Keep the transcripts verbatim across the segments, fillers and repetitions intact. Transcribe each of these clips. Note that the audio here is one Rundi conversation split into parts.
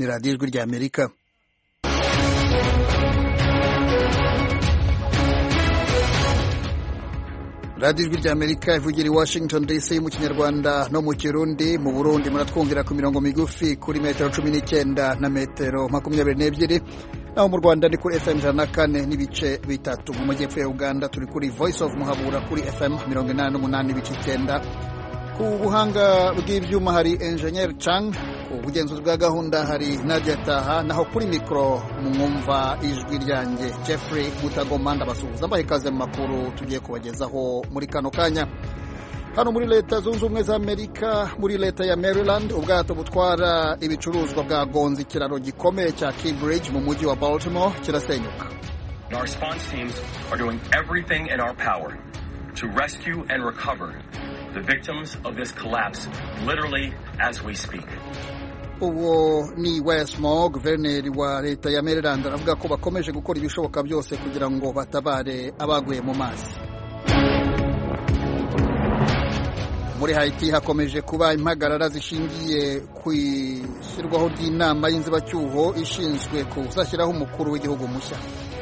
ni radiyo ijwi rya Amerika. radiyo ijwi rya Amerika ivugira i Washington D C mu Kinyarwanda no mu Kirundi. Mu Burundi muratwumvira ku mirongo migufi kuri metero cumi n'icyenda na metero makumyabiri n'ebyiri, naho mu Rwanda ni kuri F M ijana na kane n'ibice bitatu. Mu majyepfo ya Uganda turi kuri Voice of Muhabura kuri F M mirongo inani n'umunani n'ibice icyenda. Ku buhanga bw'ibyuma hari Engineer Chang, ku bugenzuzi bwa gahunda hari Nadia Taha, naho kuri mikro mwumva ijwi ryanjye Jeffrey Mutagoma. Ndabasuhuza mbahe ikaze mu makuru tugiye kubagezaho muri kano kanya. Hano muri Leta Zunze Ubumwe za Amerika, muri leta ya Maryland, ubwato butwara ibicuruzwa bwagonze ikiraro gikomeye cya Key Bridge mu mujyi wa Baltimore kirasenyuka. Our response teams are doing everything in our power to rescue and recover the victims of this collapse literally as we speak. Uwo ni Wes Moore, guverineri wa leta ya Maryland, avuga ko bakomeje gukora ibishoboka byose kugira ngo batabare abaguye mu mazi. Muri Haiti hakomeje kuba impagarara zishingiye ku ishyirwaho ry'inama y'inzibacyuho ishinzwe kuzashyiraho umukuru w'igihugu mushya.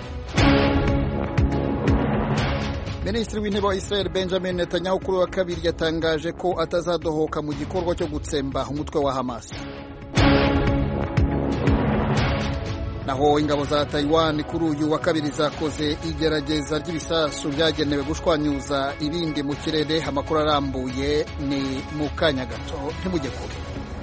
Minisitiri w'intebe wa Israel Benjamin Netanyahu kuri wa kabiri yatangaje ko atazadohoka mu gikorwa cyo gutsemba umutwe wa Hamas. Naho ingabo za Taiwan kuri uyu wa kabiri zakoze igerageza ry'ibisasu byagenewe gushwanyuza ibindi mu kirere. Amakuru arambuye ni mu kanya gato, ntimujye kure.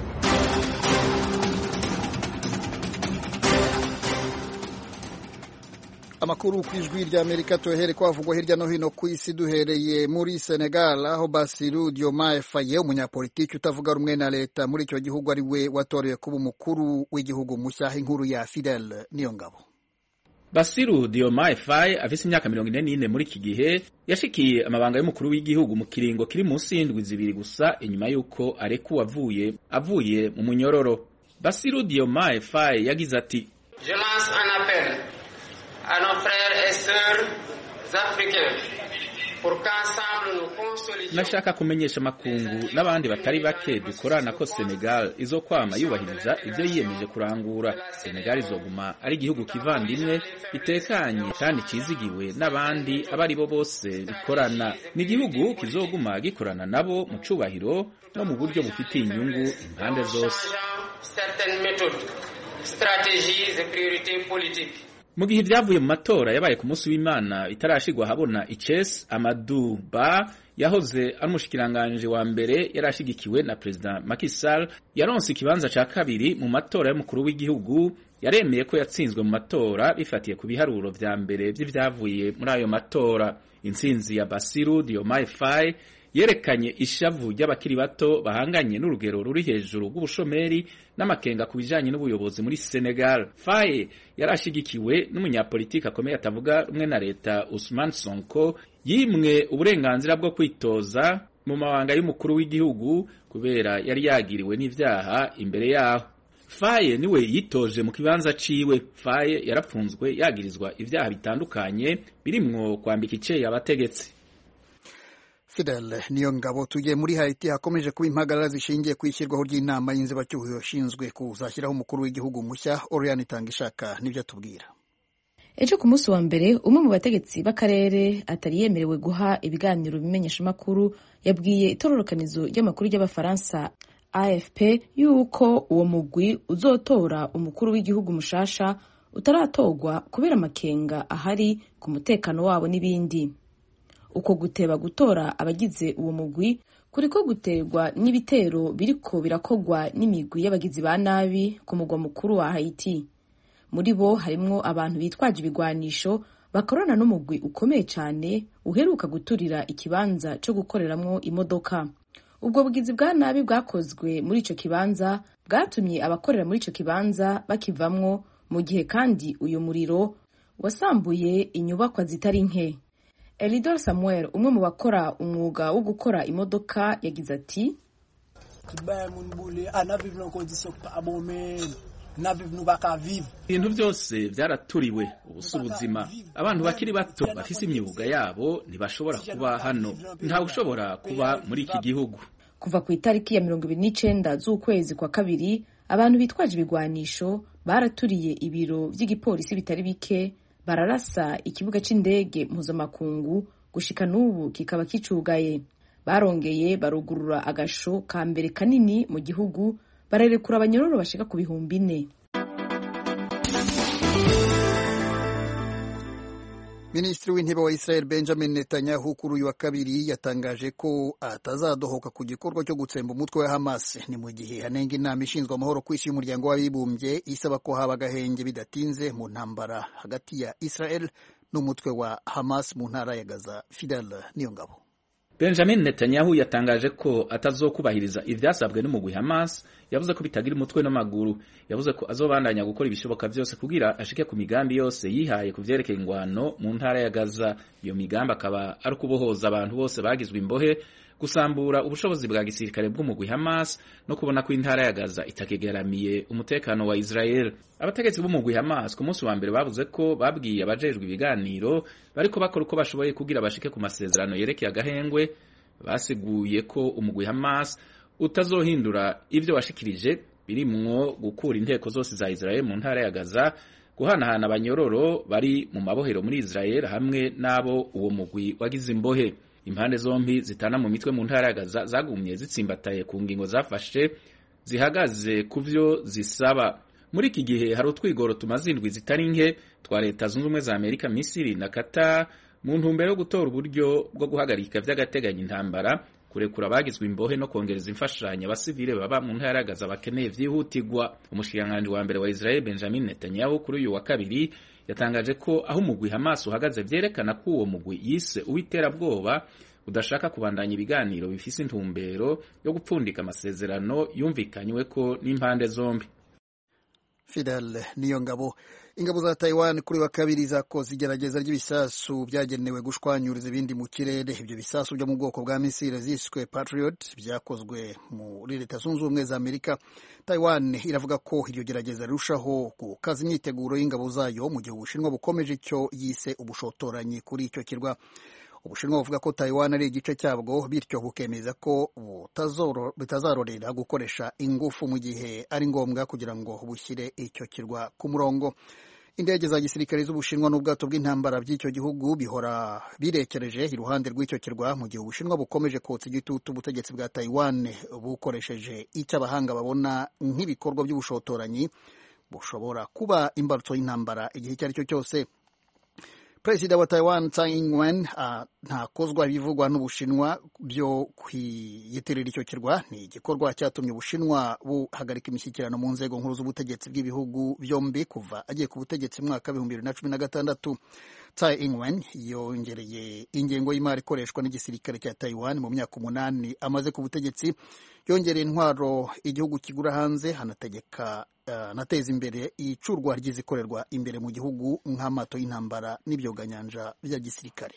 Amakuru ku ijwi rya Amerika tuhere kwavugwa hirya no hino ku isi, duhereye muri Senegal aho Bassirou Diomaye Faye, umunyapolitiki utavuga rumwe na leta muri icyo gihugu, ari we watorewe kuba umukuru w'igihugu mushya. Inkuru ya Fidel Niyongabo. Bassirou Diomaye Faye afise imyaka mirongo ine n'ine muri iki gihe yashikiye amabanga y'umukuru w'igihugu mu kiringo kiri munsi y'indwi zibiri gusa inyuma y'uko arekuwe avuye avuye mu munyororo. Bassirou Diomaye Faye yagize ati: Je lance un appel à nos frères et sœurs africains pour qu'ensemble nous consolidions. Nashaka kumenyesha makungu n'abandi batari bake dukorana ko Senegal izokwama yubahiriza ibyo yiyemeje kurangura. Senegal izoguma ari igihugu kivandimwe bitekanye kandi cizigiwe n'abandi abari bo bose bikorana. Ni igihugu kizoguma gikorana nabo mu cubahiro no mu buryo bufitiye inyungu impande zose. Certaines méthodes, stratégies et priorités politiques. Mu gihe byavuye mu matora yabaye ku munsi w'Imana itarashigwa habona, Ices Amadou Ba yahoze ari umushikiranganje wa mbere yarashigikiwe na President Macky Sall yaronse ikibanza ca kabiri mu matora y'umukuru w'igihugu. Yaremeye ko yatsinzwe mu matora bifatiye ku biharuro vya mbere by'ivyavuye muri ayo matora. Intsinzi ya Bassirou Diomaye Faye yerekanye ishavu ry'abakiri bato bahanganye n'urugero ruri hejuru rw'ubushomeri n'amakenga ku bijanye n'ubuyobozi muri Senegal. Faye yarashigikiwe n'umunyapolitiki akomeye atavuga rumwe na leta Ousmane Sonko, yimwe uburenganzira bwo kwitoza mu mabanga y'umukuru w'igihugu kubera yari yagiriwe n'ivyaha imbere yaho. Faye niwe yitoje mu kibanza ciwe. Faye yarapfunzwe yagirizwa ivyaha bitandukanye birimwo kwambika iceye abategetsi. Fidel Niyongabo. Tugiye muri Haiti hakomeje kuba impagarara zishingiye ku ishyirwaho ry'inama y'inzibacyuho ishinzwe kuzashyiraho umukuru w'igihugu mushya. Oriane Itangishaka nibyo atubwira. Ejo ku munsi wa mbere, umwe mu bategetsi b'akarere atari yemerewe guha ibiganiro bimenyesha makuru yabwiye itororokanizo ry'amakuru y'Abafaransa A F P yuko uwo mugwi uzotora umukuru w'igihugu mushasha utaratorwa kubera amakenga ahari ku mutekano wabo n'ibindi. Uko guteba gutora abagize uwo mugwi kuriko guterwa n'ibitero biriko birakogwa n'imigwi y'abagizi ba nabi ku mugwa mukuru wa Haiti. Muri bo harimwo abantu bitwaje ibigwanisho bakorana n'umugwi ukomeye cyane uheruka guturira ikibanza cyo gukoreramwo imodoka. Ubwo bugizi bwa nabi bwakozwe muri ico kibanza bwatumye abakorera muri ico kibanza bakivamwo, mu gihe kandi uyu muriro wasambuye inyubakwa zitari nke. Elidor Samuel, umwe mu bakora umwuga wo gukora imodoka, yagize ati: ibintu byose byaraturiwe, ubusa ubuzima. Abantu bakiri bato bafise imyuga yabo ntibashobora kuba hano, ntawe ushobora kuba muri iki gihugu. Kuva ku itariki ya mirongo ibiri n'icenda z'ukwezi kwa kabiri, abantu bitwaje ibigwanisho baraturiye ibiro vy'igipolisi bitari bike, bararasa ikibuga c'indege mpuzamakungu gushika n'ubu kikaba kicugaye. Barongeye barugurura agasho ka mbere kanini mu gihugu, bararekura abanyororo bashika ku bihumbi ine. Minisitiri w'intebe wa Israel Benjamin Netanyahu kuri uyu wa kabiri yatangaje ko atazadohoka ku gikorwa cyo gutsemba umutwe wa Hamas, ni mu gihe hanenga inama ishinzwe amahoro ku isi y'umuryango w'abibumbye isaba ko haba agahenge bidatinze mu ntambara hagati ya Israel n'umutwe wa Hamas mu ntara ya Gaza. Fidel Niyongabo. Benjamin Netanyahu yatangaje ko atazokubahiriza ivyasabwe n'umugwi Hamas, yavuze ko bitagira umutwe n'amaguru, yavuze ko azobandanya gukora ibishoboka byose kugira ashike ku migambi yose yihaye kuvyerekeye ingwano mu ntara ya Gaza. Iyo migambi akaba ari kubohoza abantu bose bagizwe imbohe, gusambura ubushobozi bwa gisirikare bw'umugwi Hamas no kubona ko intara ya Gaza itakegeramiye umutekano wa Israel. Abategetsi b'umugwi Hamas ku munsi wa mbere bavuze ko babwiye abajejwe ibiganiro bariko bakora uko bashoboye kugira bashike ku masezerano yerekeye agahengwe. Basiguye ko umugwi Hamas utazohindura ivyo washikirije birimwo gukura inteko zose za Israel mu ntara ya Gaza, guhanahana abanyororo bari mu mabohero muri Israel hamwe n'abo uwo mugwi wagize imbohe. Impande zombi zitana mu mitwe mu ntara ya Gaza zagumye zitsimbataye ku ngingo zafashe zihagaze kuvyo zisaba. Muri iki gihe hari utwigoro tumaze indwi zitari nke twa Leta Zunze Ubumwe za Amerika, Misiri na Qatar mu ntumbero yo gutora uburyo bwo guhagarika vy'agateganyo intambara, kurekura abagizwe imbohe no kongereza imfashanyo abasivile baba mu ntara ya Gaza bakeneye vyihutirwa. Umushikiranganji wa mbere wa Israel Benjamin Netanyahu kuri uyu wa kabiri yatangaje ko aho umugwi Hamas uhagaze vyerekana ko uwo mugwi yise uw'iterabwoba udashaka kubandanya ibiganiro bifise intumbero yo gupfundika amasezerano yumvikanywe ko n'impande zombi. Fidel Niyongabo. Ingabo za Taiwan kuri wa kabiri zakoze igerageza ry'ibisasu byagenewe gushwanyuriza ibindi mu kirere. Ibyo bisasu byo mu bwoko bwa misile ziswe Patriot byakozwe muri Leta Zunze Ubumwe za Amerika. Taiwan iravuga ko iryo gerageza rirushaho gukaza imyiteguro y'ingabo zayo mu gihe Ubushinwa bukomeje icyo yise ubushotoranyi kuri icyo kirwa. Ubushinwa buvuga ko Taiwan ari igice cyabwo, bityo bukemeza ko bitazarorera gukoresha ingufu mu gihe ari ngombwa kugira ngo bushyire icyo kirwa ku murongo. Indege za gisirikare z'Ubushinwa n'ubwato bw'intambara by'icyo gihugu bihora birekereje iruhande rw'icyo kirwa mu gihe Ubushinwa bukomeje kotsa igitutu ubutegetsi bwa Taiwan bukoresheje icyo abahanga babona nk'ibikorwa by'ubushotoranyi bushobora kuba imbarutso y'intambara igihe icyo ari cyo cyose. Perezida wa Taiwan Tsai Ing-wen uh, ntakozwa ibivugwa n'Ubushinwa byo kwiyitirira icyo kirwa. Ni igikorwa cyatumye Ubushinwa buhagarika imishyikirano mu nzego nkuru z'ubutegetsi bw'ibihugu byombi kuva agiye ku butegetsi mwaka w'ibihumbi bibiri na cumi na gatandatu. Tsai Ing-wen yongereye ingengo y'imari ikoreshwa n'igisirikare cya Taiwan mu myaka umunani amaze ku butegetsi, yongereye intwaro igihugu kigura hanze, hanategeka uh, nateza imbere icurwa ry'izikorerwa imbere mu gihugu nk'amato y'intambara n'ibyoganyanja bya gisirikare.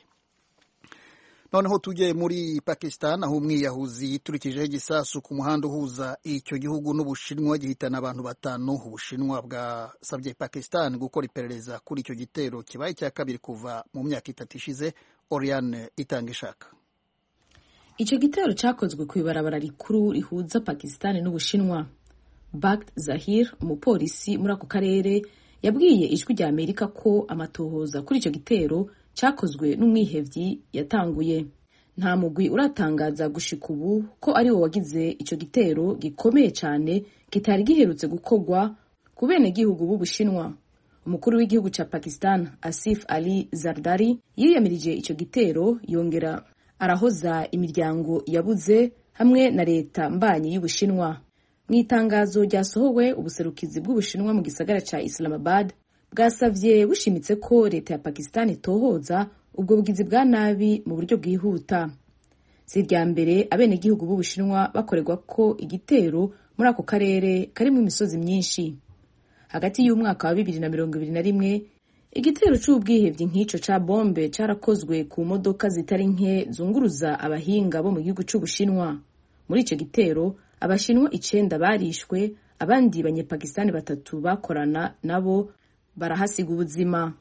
Noneho tujye muri Pakistan, aho umwiyahuzi yiturikijeho igisasu ku muhanda uhuza icyo gihugu n'Ubushinwa gihitana abantu batanu. Ubushinwa bwasabye Pakistan gukora iperereza kuri icyo gitero kibaye cya kabiri kuva mu myaka itatu ishize. Oriane itanga ishaka. Icyo gitero cyakozwe ku ibarabara rikuru rihuza Pakistan n'Ubushinwa. Bakht Zahir, umupolisi muri ako karere, yabwiye ijwi rya Amerika ko amatohoza kuri icyo gitero cyakozwe n'umwihevyi yatanguye. Nta mugwi uratangaza gushika ubu ko ari wo wagize icyo gitero gikomeye cyane kitari giherutse gukorwa ku benegihugu b'Ubushinwa. Umukuru w'igihugu cya Pakistan Asif Ali Zardari yiyamirije icyo gitero, yongera arahoza imiryango yabuze hamwe na leta mbanyi y'Ubushinwa. Mu itangazo ryasohowe, ubuserukizi bw'Ubushinwa mu gisagara cya Islamabad bwasavye bushimitse ko leta ya Pakistan itohoza ubwo bugizi bwa nabi mu buryo bwihuta. Si irya mbere abenegihugu b'Ubushinwa bakorerwa ko igitero muri ako karere karimo imisozi myinshi. Hagati y'umwaka wa bibiri na mirongo ibiri na rimwe, igitero c'ubwihevyi nk'ico ca bombe carakozwe ku modoka zitari nke zunguruza abahinga bo mu gihugu c'Ubushinwa. Muri ico gitero Abashinwa icenda barishwe, abandi banyepakistani batatu bakorana nabo barahasiga ubuzima.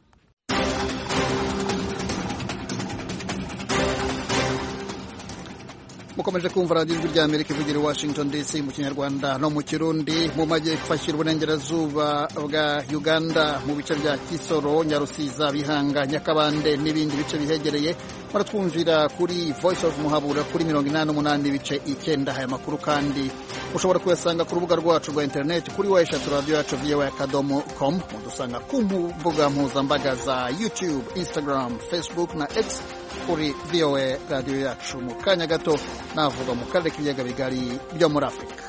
mukomeje kumva radiyo ijwi rya Amerika ivugira i Washington D C mu kinyarwanda no mu kirundi. mu majyepfo ashyira uburengerazuba bwa Uganda mu bice bya Kisoro, Nyarusiza, Bihanga, Nyakabande n'ibindi bice bihegereye muratwumvira kuri Voice of Muhabura kuri mirongo inani n'umunani ibice icyenda. Aya makuru kandi ushobora kuyasanga ku rubuga rwacu rwa interineti kuri wa eshatu radiyo yacu voa akadomo com. mudusanga ku mbuga mpuzambaga za YouTube, Instagram, Facebook na X kuri V O A radiyo yacu. mu kanya gato navuga mu karere k'ibiyaga bigari byo muri Afurika.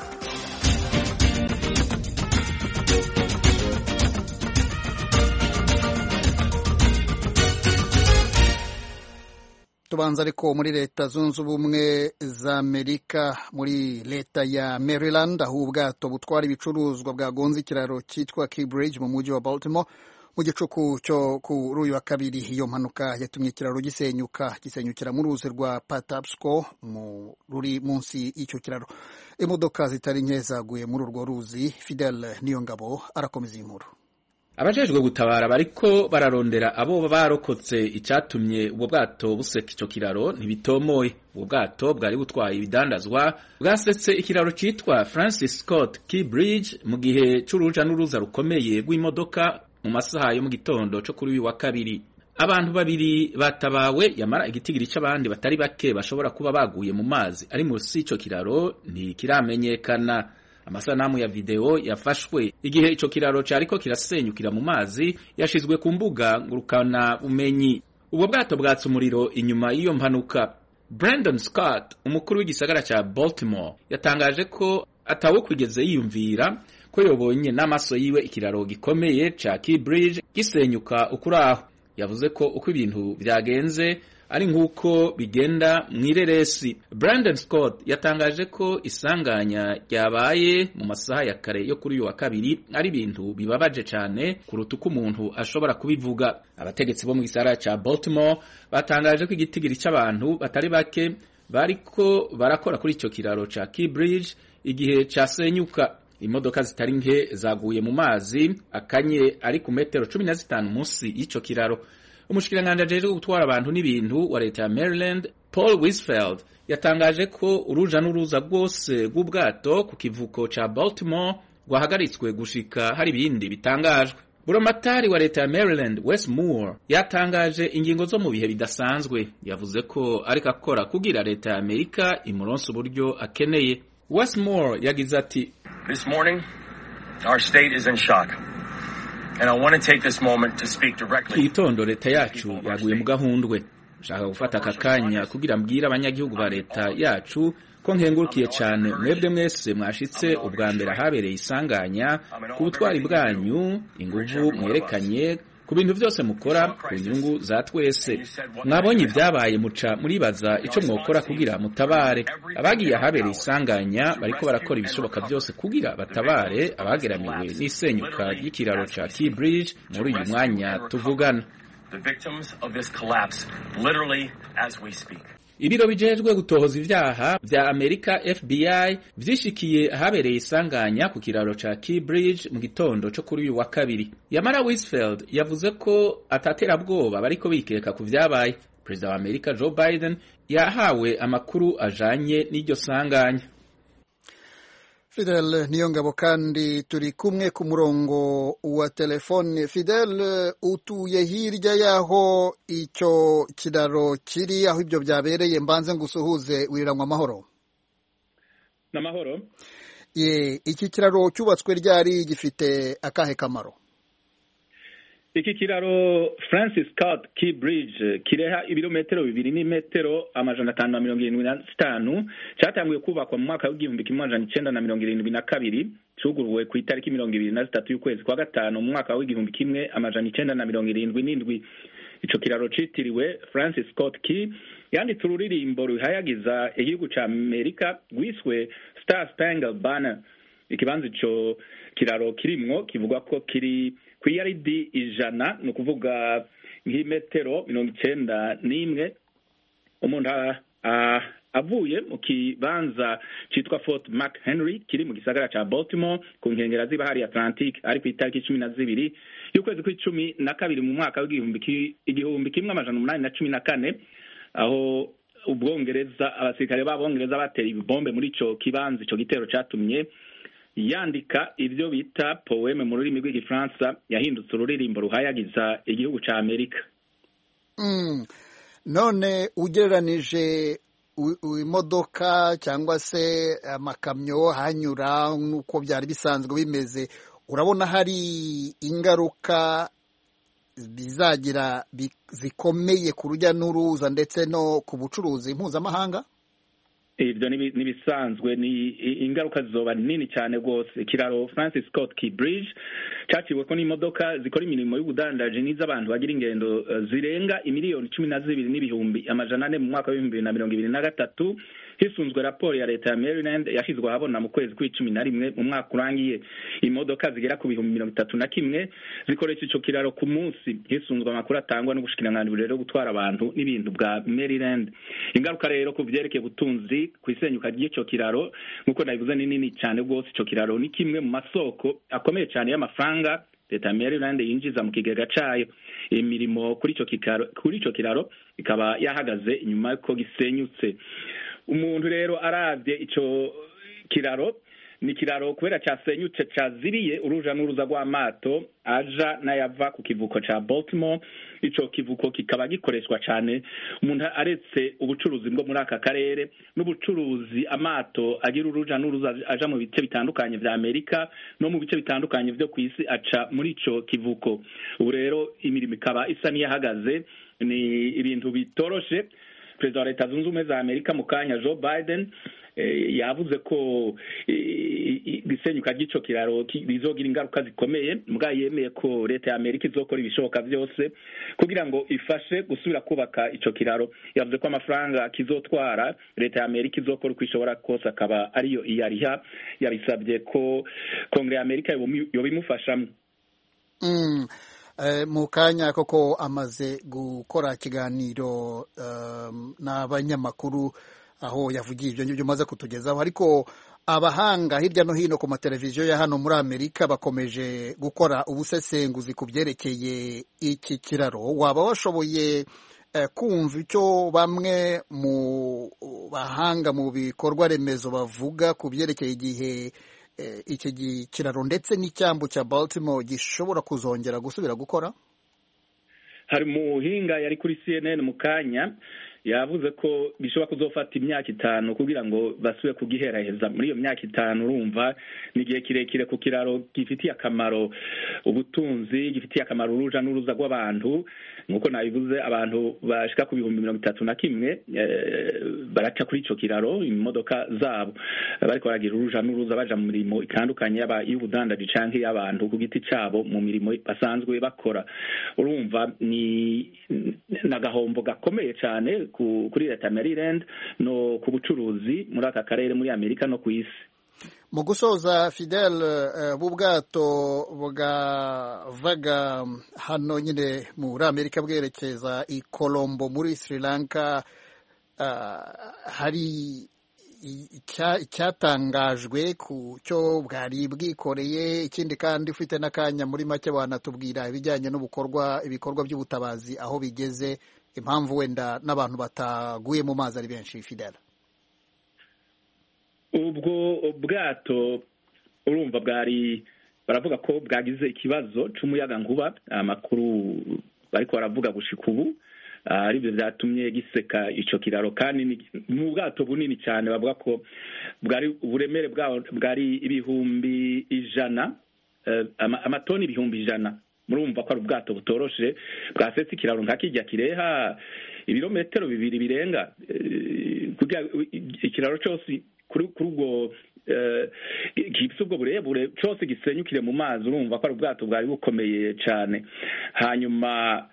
tubanza ariko muri leta zunze ubumwe za Amerika, muri leta ya Maryland, aho ubwato butwara ibicuruzwa bwagonze ikiraro cyitwa Key Bridge mu mujyi wa Baltimore mu gicuku cyo kuri uyu wa kabiri. iyo mpanuka yatumye ikiraro gisenyuka gisenyukira mu ruzi rwa Patapsco mu ruri munsi y'icyo kiraro. imodoka zitari nke zaguye muri urwo ruzi. Fidel Niyongabo arakomeza inkuru. abajejwe gutabara bariko bararondera abo barokotse icyatumye ubwo bwato buseka ico kiraro ntibitomoye. ubwo bwato bwari butwaye ibidandazwa bwasetse ikiraro citwa Francis Scott Key Bridge mu gihe c'uruja n'uruza rukomeye rw'imodoka mu masaha yo mu gitondo cyo kuri uyu wa kabiri. abantu babiri batabawe, yamara igitigiri c'abandi batari bake bashobora kuba baguye mu mazi ari munsi y'ico kiraro ntikiramenyekana. amasanamu ya video yafashwe igihe ico kiraro cariko kirasenyukira mu mazi yashizwe ku mbuga ngurukana bumenyi. ubwo bwato bwatse umuriro inyuma y'iyo mpanuka. Brandon Scott, umukuru w'igisagara ca Baltimore, yatangaje ko atawo kwigeze yiyumvira ko yobonye n'amaso yiwe ikiraro gikomeye ca Key Bridge gisenyuka ukuraho. yavuze ko uko ibintu byagenze ari nk'uko bigenda mw'ireresi. Brandon Scott yatangaje ko isanganya ryabaye mu masaha ya kare yo kuri uyu wa kabiri ari ibintu bibabaje cyane kuruta uko umuntu ashobora kubivuga. abategetsi bo mu gisagara ca Baltimore batangaje ko igitigiri c'abantu batari bake bariko barakora kuri ico kiraro ca Key Bridge igihe casenyuka. imodoka zitari nke zaguye mu mazi akanye ari ku metero cumi na zitanu munsi y'ico kiraro. umushikiranganje ajejwe gutwara abantu n'ibintu wa leta ya Maryland, Paul Wisfeld, yatangaje ko uruja n'uruza rwose rw'ubwato ku kivuko ca Baltimore rwahagaritswe gushika hari ibindi bitangajwe. Buramatari wa leta ya Maryland, Wes Moore, yatangaje ingingo zo mu bihe bidasanzwe. yavuze ko ariko akora kugira leta ya Amerika imuronse uburyo akeneye. Wes Moore yagize ati, This morning, our state is in shock. And I want to take this moment to speak directly. Itondo leta yacu yaguye mu gahundwe. Nshaka gufata aka kanya kugira mbwira abanyagihugu ba leta yacu ko nkengurukiye cyane mwebwe mwese mwashitse ubwa mbere ahabereye isanganya ku butwari bwanyu, inguvu mwerekanye ku bintu byose mukora ku nyungu za twese. mwabonye ibyabaye muca muribaza ico mwokora kugira mutabare. abagiye ahabereye isanganya bariko barakora ibishoboka byose kugira batabare abageramiwe n'isenyuka ry'ikiraro ca Key Bridge muri uyu mwanya tuvugana. The victims of this collapse literally as we speak. ibiro bijejwe gutohoza ivyaha vya Amerika F B I vyishikiye ahabereye isanganya ku kiraro ca Key Bridge mu gitondo cyo kuri uyu wa kabiri. Yamara Wisfeld yavuze ko atatera bwoba bariko bikeka ku vyabaye. Perezida wa Amerika Joe Biden yahawe amakuru ajanye n'iryo sanganya. Fidel Niyongabo kandi turi kumwe ku murongo wa telefone. Fidel, utuye hirya yaho icyo kiraro kiri, aho ibyo byabereye, mbanze ngusuhuze wiriranywa amahoro. N'amahoro. Ye, iki kiraro cyubatswe ryari gifite akahe kamaro? Iki kiraro Francis Scott Key Bridge kireha ibirometero bibiri n'imetero amajana atanu na mirongo irindwi na zitanu cyatanguye kubakwa mu mwaka w'igihumbi kimwe amajana icenda na mirongo irindwi na kabiri cuguruwe ku itariki mirongo ibiri na zitatu y'ukwezi kwa gatanu mu mwaka w'igihumbi kimwe amajana icenda na mirongo irindwi n'indwi. Ico kiraro citiriwe Francis Scott Key yanditse ururirimbo ruhayagiza igihugu ca Amerika rwiswe Star Spangled Banner. Ikibanza ico kiraro kirimwo kivuga ko kiri kwiyaridi ijana no kuvuga nk'imetero mirongo icenda n'imwe. umuntu avuye mu kibanza citwa Fort McHenry kiri mu gisagara ca Baltimore ku nkengera z'ibahari Atlantic ari ku itariki cumi na zibiri y'ukwezi kw'icumi na kabiri mu mwaka w'igihumbi igihumbi kimwe amajana umunani na cumi na kane aho ubwongereza abasirikare b'abongereza batera ibombe muri ico kibanza ico gitero catumye yandika ivyo bita poeme mu rurimi rw'igifaransa yahindutse ururirimbo ruhayagiza igihugu ca Amerika. mm. None ugereranije imodoka cyangwa se amakamyo hanyura nuko byari bisanzwe bimeze, urabona hari ingaruka bizagira zikomeye ku rujya n'uruza ndetse no ku bucuruzi mpuzamahanga? Ibyo nibisanzwe, ni ingaruka zizoba nini cyane rwose. Ikiraro Francis Scott Key Bridge cyaciwe ko n'imodoka zikora imirimo y'ubudandaji n'iz'abantu bagira ingendo zirenga imiliyoni cumi na zibiri n'ibihumbi amajana ane mu mwaka w'ibihumbi bibiri na mirongo ibiri na gatatu, hisunzwe raporo ya leta ya Maryland yashyizwe ahabona mu kwezi kw'icumi na rimwe mu mwaka urangiye. Imodoka zigera ku bihumbi mirongo itatu na kimwe zikoresha ico kiraro ku munsi, hisunzwe amakuru atangwa n'ubushikiranganji rero gutwara abantu n'ibintu bwa Maryland. Ingaruka rero ku vyerekeye ubutunzi ku isenyuka ry'ico kiraro nk'uko nabivuze ni nini cyane rwose. Ico kiraro ni kimwe mu masoko akomeye cyane y'amafaranga leta ya Maryland yinjiza mu kigega cayo. Imirimo kuri ico kiraro kuri ico kiraro ikaba yahagaze inyuma yuko gisenyutse. Umuntu rero aravye ico kiraro, ni kiraro kubera cyasenyutse caziriye uruja n'uruza rw'amato aja n'ayava ku kivuko ca Baltimore. Ico kivuko kikaba gikoreshwa cyane umuntu aretse ubucuruzi bwo muri aka karere n'ubucuruzi amato agira uruja n'uruza aja mu bice bitandukanye vya Amerika no mu bice bitandukanye vyo kw'isi aca muri ico kivuko. Ubu rero imirimo ikaba isa n'iyahagaze, ni ibintu bitoroshe. Perezida wa Leta Zunze Ubumwe za Amerika mu kanya Joe Biden eh, yavuze ko isenyuka ry'ico kiraro bizogira ingaruka zikomeye, mbwa yemeye ko leta ya Amerika izokora ibishoboka byose kugira ngo ifashe gusubira kubaka ico kiraro. Yavuze ko amafaranga kizotwara leta ya Amerika izokora uko ishobora kose akaba ariyo iyariha. Yabisabye ko Kongere ya Amerika yobimufashamo. mm. Uh, mu kanya koko amaze gukora ikiganiro um, n'abanyamakuru aho yavugiye ibyo ngibyo umaze kutugezaho, ariko abahanga hirya no hino ku mateleviziyo ya hano muri Amerika bakomeje gukora ubusesenguzi ku byerekeye iki kiraro. Waba washoboye uh, kumva icyo bamwe mu bahanga mu bikorwa remezo bavuga ku byerekeye igihe iki kiraro ndetse n'icyambu cya Baltimore gishobora kuzongera gusubira gukora? Hari muhinga yari kuri C N N mu kanya yavuze ko bishobora kuzofata imyaka itanu kugira ngo basubire kugiheraheza. Muri iyo myaka itanu urumva ni igihe kirekire ku kiraro gifitiye akamaro ubutunzi, gifitiye akamaro uruja n'uruza rw'abantu. Nkuko nabivuze, abantu bashika ku bihumbi mirongo itatu na kimwe baraca kuri ico kiraro imodoka zabo, bariko baragira uruja n'uruza baja mu mirimo itandukanye yaba y'ubudandaji canke y'abantu ku giti cabo mu mirimo basanzwe bakora. Urumva ni nagahombo gakomeye cyane kuri leta ya Maryland no ku bucuruzi muri aka karere muri Amerika no ku isi. Mu gusoza Fidel, uh, bubwato bwavaga hano nyine muri Amerika bwerekeza i Colombo muri Sri Lanka, uh, hari icyatangajwe ku cyo bwari bwikoreye. Ikindi kandi ufite n'akanya muri make wanatubwira ibijyanye n'ubukorwa ibikorwa by'ubutabazi aho bigeze, impamvu wenda n'abantu bataguye mu mazi ari benshi. Fidel, ubwo bwato urumva bwari baravuga ko bwagize ikibazo c'umuyaga nkuba, amakuru bariko baravuga gushika ubu ari byo byatumye giseka ico kiraro. Kandi mu bwato bunini cyane bavuga ko bwari uburemere bwawo bwari ibihumbi ijana, amatoni ibihumbi ijana. Murumva ko ari ubwato butoroshe bwasetse ikiraro nka kijya kireha ibirometero bibiri birenga, kugira ikiraro cyose kuri ubwo gifite ubwo burebure cyose gisenyukire mu mazi. Urumva ko ari ubwato bwari bukomeye cyane. Hanyuma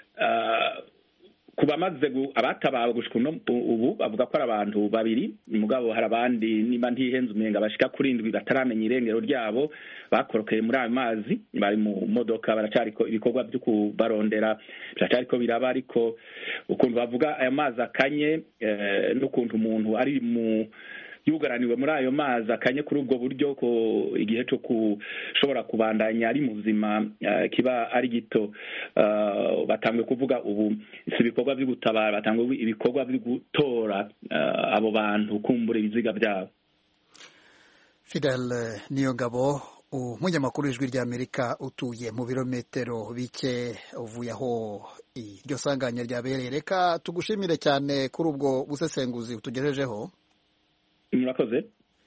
kubamaze abatabawe gushika ubu bavuga ko ari abantu babiri, mugabo hari abandi niba ntihenze umenga bashika kuri indwi bataramenya irengero ryabo bakorokeye muri ayo mazi, bari mu modoka baracariko ibikorwa byo kubarondera biracariko biraba. Ariko ukuntu bavuga aya mazi akanye n'ukuntu umuntu ari mu yugaraniwe muri ayo mazi akanye kuri ubwo buryo ko igihe cyo kushobora kubandanya ari mu buzima uh, kiba ari gito. Uh, batangwe kuvuga ubu si ibikorwa byo gutabara, batangwe ibikorwa byo gutora uh, abo bantu kumbura ibiziga byabo. Fidel Niyongabo, umunyamakuru w'ijwi ry'Amerika utuye mu birometero bike uvuye aho iryo sanganya ryabereye. Reka tugushimire cyane kuri ubwo busesenguzi utugejejeho. Murakoze.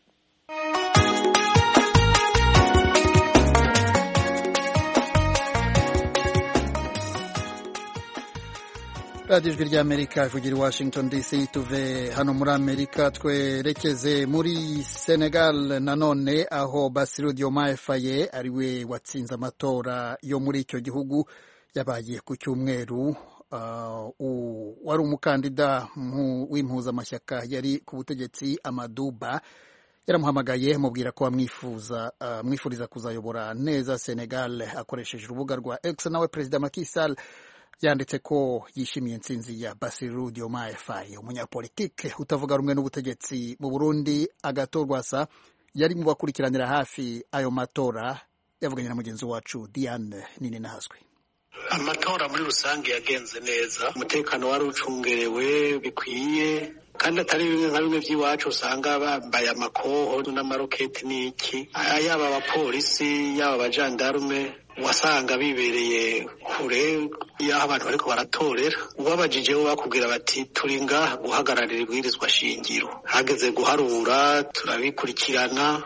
radiyo ijwi ry'Amerika ivugira i Washington D C. Tuve hano muri Amerika twerekeze muri Senegal nanone, aho Bassirou Diomaye Faye ariwe watsinze amatora yo muri icyo gihugu yabaye ku cyumweru. Uh, wari umukandida w'impuzamashyaka yari ku butegetsi Amadou Ba yaramuhamagaye mubwira ko amwifuza uh, mwifuriza kuzayobora neza Senegal akoresheje urubuga rwa X. Nawe Perezida Macky Sall yanditse ko yishimiye intsinzi ya Bassirou Diomaye Faye. Umunyapolitike utavuga rumwe n'ubutegetsi mu Burundi Agathon Rwasa yari mu bakurikiranira hafi ayo matora, yavuganye na mugenzi wacu Diane Nininahazwe. Amatora muri rusange yagenze neza, umutekano wari ucungerewe bikwiye, kandi atari bimwe nka bimwe by'iwacu usanga bambaye amakoho n'amaroketi n'iki. Yaba abapolisi yaba abajandarume wasanga bibereye kure y'aho abantu bariko baratorera. Ubabajijeho bakubwira bati turi ngaha guhagararira ibwirizwa shingiro, hageze guharura turabikurikirana.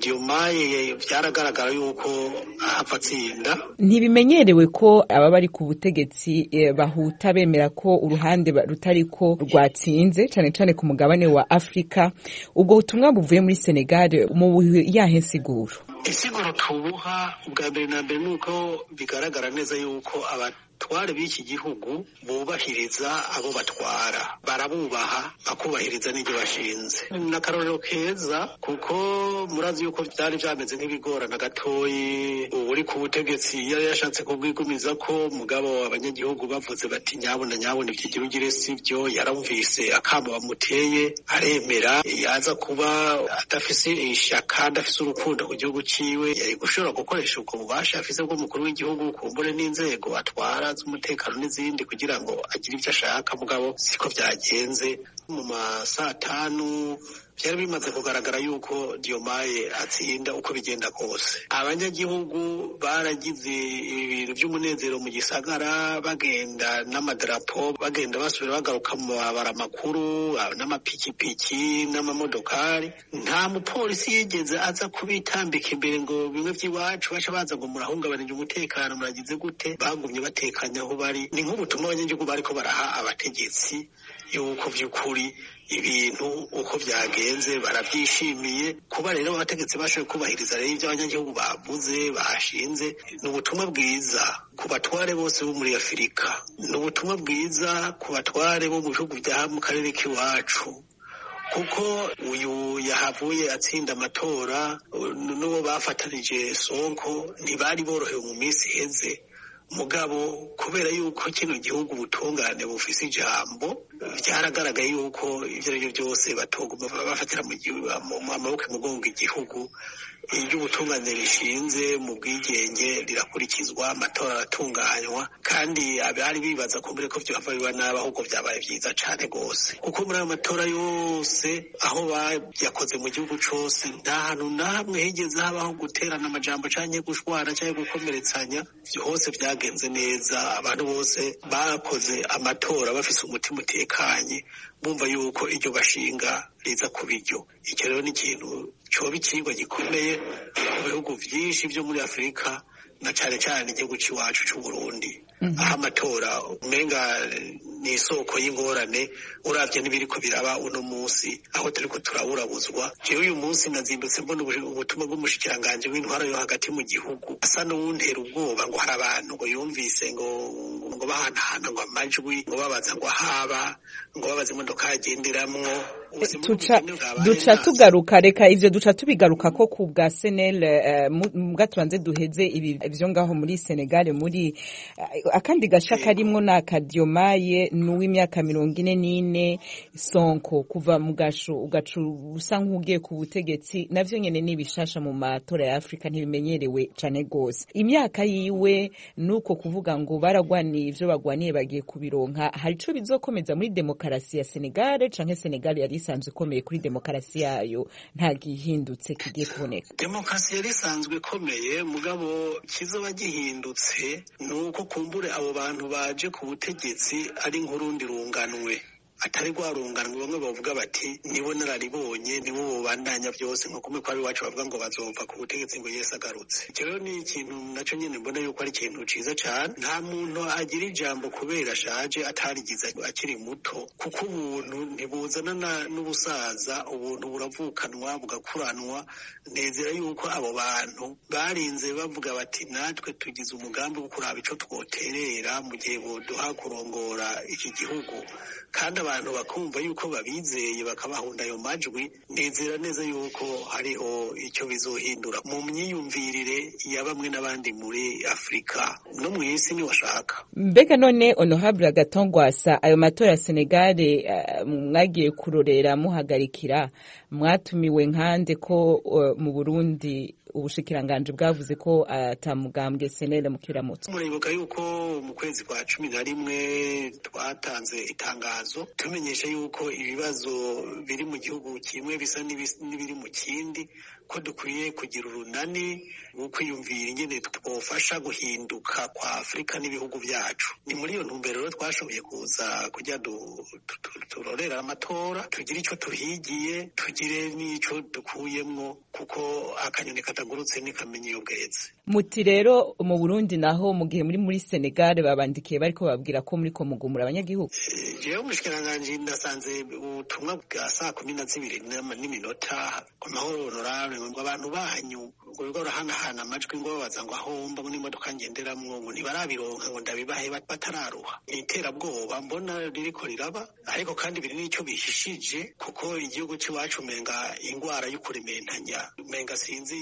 Diomaye byaragaragara yuko ahava atsinda. Ntibimenyerewe ko aba bari ku butegetsi e, bahuta bemera ko uruhande rutariko rwatsinze, cyane cyane ku mugabane wa Afrika. Ubwo butumwa buvuye muri Senegal mu yahe siguro? Isiguro tubuha ubwa mbere na mbere nuko bigaragara neza yuko abatware b'iki gihugu bubahiriza abo batwara, barabubaha bakubahiriza n'ibyo bashinze. N'akarorero keza kuko murazi yuko byari byameze nk'ibigorana gatoyi. Uri ku butegetsi yari yashatse kubwigumiza ko mugabo abanyagihugu bavuze bati nyabona nyabona ibyigirugire sivyo, yaramvise akamba bamuteye aremera, yaza kuba adafise ishaka adafise urukundo ku gihugu ciwe, yari gushobora gukoresha ubwo bubasha afise bw'umukuru w'igihugu kumbure n'inzego atwara z'umutekano n'izindi kugira ngo agire ivyo ashaka. Mugabo siko byagenze. Mu masaa tanu byari bimaze kugaragara yuko Diomaye atsinda uko bigenda kose. Abanyagihugu baragize ibintu by'umunezero mu gisagara, bagenda n'amadarapo, bagenda basubira bagaruka mu mabara makuru n'amapikipiki n'amamodokari. Nta mupolisi yigeze aza kubitambika imbere ngo bimwe by'iwacu baca baza ngo murahungabanije umutekano muragize gute. Bagumye batekanya aho bari. Ni nk'ubutumwa abanyagihugu bariko baraha abategetsi yuko by'ukuri ibintu uko byagenze barabyishimiye. Kuba rero abategetsi bashoboye kubahiriza rero ibyo abanyagihugu bavuze bashinze, ni ubutumwa bwiza ku batware bose bo muri Afurika, ni ubutumwa bwiza ku batware bo mu bihugu bya mu karere k'iwacu, kuko uyu yahavuye atsinda amatora n'uwo bafatanije Sonko ntibari borohewe mu minsi iheze. Mugabo kubera yuko kino gihugu ubutungane bufise ijambo, byaragaragaye yuko ivyo arivyo byose batoguma bafatira mu amaboko mugongo igihugu. Iyo ubutungane rishinze mu bwigenge rirakurikizwa, amatora aratunganywa, kandi abari bibaza kumbere ko byava biba nabi ahubwo byabaye byiza cane gose. Kuko muri ayo matora yose aho bayakoze mu gihugu cose nta hantu na hamwe higeze habaho guterana amajambo canke gushwana canke gukomeretsanya. Hose byagenze neza, abantu bose bakoze amatora bafise umutima utekanye, bumva yuko iryo bashinga riza kubiryo. Icyo rero ni ikintu coba ikigwa gikomeye mu bihugu vyinshi vyo muri Afurika, na cane cane igihugu c'iwacu c'u Burundi. Aho amatora umenga ni isoko y'ingorane, uravye n'ibiriko biraba uno munsi aho turiko turaburabuzwa. Jewe uyu munsi nazimbutse mbona ubutumwa bw'umushikiranganje w'intwara yo hagati mu gihugu asa n'uwuntera ubwoba ngo hari abantu ngo yumvise ngo ngo bahanahana ngo amajwi ngo babaza ngo haba ngo babaza imodoka yagenderamwo. Tuca duca tugaruka, reka ivyo duca tubigaruka ko ku bwa Senel mbwa tubanze duheze ibi ivyo ngaho muri Senegal. Muri akandi gasha karimwo na Diomaye n'uw'imyaka mirongo ine n'ine. Sonko kuva mu gasho ugacu usa nk'ugiye ku butegetsi navyo nyene ni bishasha mu matora ya Afrika ntibimenyerewe cane gose. Imyaka yiwe nuko kuvuga ngo baragwaniye ivyo bagwaniye bagiye kubironka, hari ico bizokomeza muri demokarasi ya Senegal canke Senegal yari isanzwe ikomeye kuri demokarasi yayo nta gihindutse kigiye kuboneka. Demokarasi yari isanzwe ikomeye mugabo kizoba gihindutse nuko kumbure abo bantu baje ku butegetsi ari nk'urundi runganwe atari rwarunganwe. Bamwe bavuga bati nibo nararibonye nibo bobandanya byose nko kumwe kwa biwacu bavuga ngo bazova ku butegetsi ngo Yesu agarutse. Rero ni ikintu naco nyene mbona yuko ari ikintu ciza cyane. Nta muntu agira ijambo kubera ashaje atarigiza akiri muto, kuko ubuntu ntibuzana n'ubusaza, ubuntu buravukanwa bugakuranwa. Nezera yuko abo bantu barinze bavuga bati natwe tugize umugambi wo kuraba ico twoterera mu gihe boduha kurongora iki gihugu, kandi abantu bakumva yuko babizeye bakabahunda ayo majwi. Nezera neza yuko hariho icyo bizohindura mu myiyumvirire ya bamwe n'abandi muri Afrika no mu isi ni washaka. Mbega none Honorable Agatongwasa, ayo matora ya Senegal uh, mwagiye kurorera muhagarikira, mwatumiwe nkande ko uh, mu Burundi ubushikiranganje bwavuze ko atamugambwe uh, senele mu kiramutso? Muribuka yuko mu kwezi kwa cumi na rimwe twatanze itangazo tumenyesha yuko ibibazo biri mu gihugu kimwe bisa n'ibiri mu kindi, ko dukwiye kugira urunani wo kwiyumvira ingene twofasha guhinduka kwa Afrika n'ibihugu byacu. Ni muri iyo ntumbero rero twashoboye kuza kujya turorera amatora, tugire ico tuhigiye, tugire n'ico dukuyemwo, kuko akanyoni katagurutse nikamenya iyo bweze. Muti rero mu Burundi naho mu gihe muri muri Senegal babandikiye bariko babwira ko muri ko mugumura abanyagihugu? Jewe umushikiranganje ndasanze ubutumwa bwa saa kumi na zibiri n'iminota ku mahoro honorable ngo abantu banyu ngo bigo rahanahana amajwi ngo babaza ngo ahomba muri modoka ngenderamwo ngo ntibarabironka ngo ndabibahe batararuha. Iterabwoba mbona ririko riraba, ariko kandi biri n'icyo bihishije, kuko igihugu cy'iwacu menga ingwara y'ukurementanya menga sinzi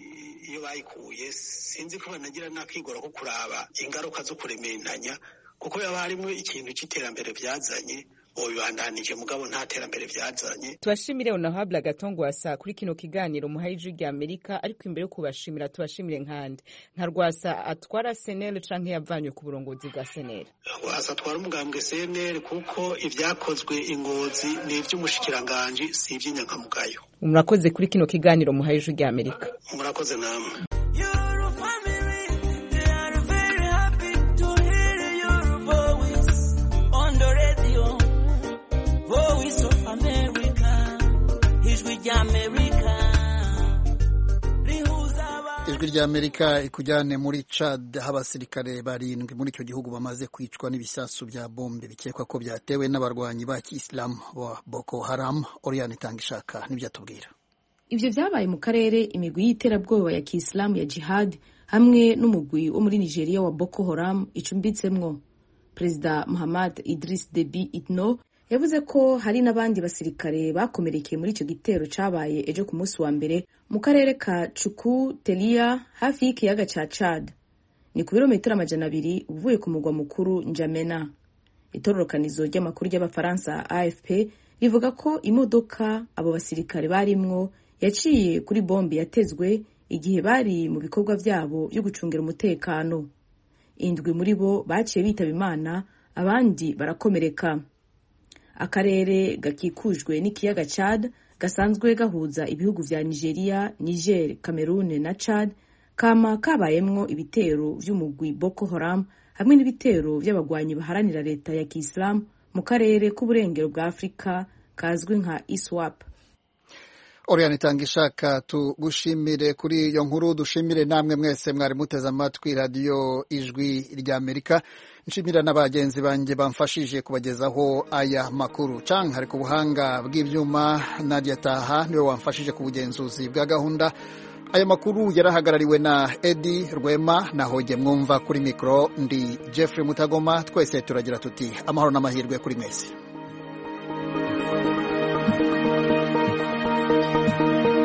iyo bayikuye, sinzi ko banagira nakigora ko kuraba ingaruka zo kurementanya, kuko yaba harimo ikintu cy'iterambere byazanye obibandanije mugabo nta terambere byazanye. Tubashimire Honorable Agatongwasa kuri kino kiganiro muhaye ijwi rya Amerika, ariko imbere yo kubashimira tubashimire nkande nka Rwasa atwara Senel canke yavanywe ku burongozi bwa Senel? Rwasa atwara umugambwe Senel kuko ivyakozwe ingozi ni ivy'umushikiranganje si ivy'inyankamugayo. Murakoze kuri kino kiganiro muhaye ijwi rya Amerika. Murakoze namwe. Ijwi rya Amerika ikujyane muri Chad, aho abasirikare barindwi muri icyo gihugu bamaze kwicwa n'ibisasu bya bombe bikekwa ko byatewe n'abarwanyi ba Islam wa Boko Haram. Oriane Tangishaka nibyo atubwira. Ivyo vyabaye mu karere imigwi y'iterabwoba ya Kiislamu ya Jihad hamwe n'umugwi wo muri Nigeria wa Boko Haram icumbitsemwo. Perezida Muhammad Idris Deby Itno yavuze ko hari n'abandi basirikare bakomerekeye muri icyo gitero cabaye ejo ku munsi wa mbere mu karere ka Chuku Telia hafi y'ikiyaga ca Chad, ni ku birometero amajana abiri uvuye ku mugwa mukuru N'Djamena. Itororokanizo ry'amakuru y'abafaransa A F P rivuga ko imodoka abo basirikare barimwo yaciye kuri bombe yatezwe igihe bari mu bikorwa vyabo byo gucungira umutekano. Indwi muri bo baciye bitaba Imana, abandi barakomereka. Akarere gakikujwe n'ikiyaga Chad gasanzwe gahuza ibihugu vya Nigeria, Niger, Cameroon na Chad kama kabayemwo ibitero vy'umugwi Boko Haram hamwe n'ibitero vy'abagwanyi baharanira leta ya Kiislamu mu karere k'uburengero bwa Afrika kazwi nka ISWAP. Oriane Tangishaka tugushimire kuri iyo nkuru. Dushimire namwe mwese mwari muteze amatwi radio Ijwi rya Amerika. Nshimira n'abagenzi banje bamfashije kubagezaho aya makuru. Canke hari ku buhanga bw'ivyuma Nadia Taha niwe wamfashije ku bugenzuzi bwa gahunda. Aya makuru yarahagarariwe na Eddie Rwema, naho je mwumva kuri mikro ndi Jeffrey Mutagoma. Twese turagira tuti amahoro n'amahirwe kuri mwese. Thank you.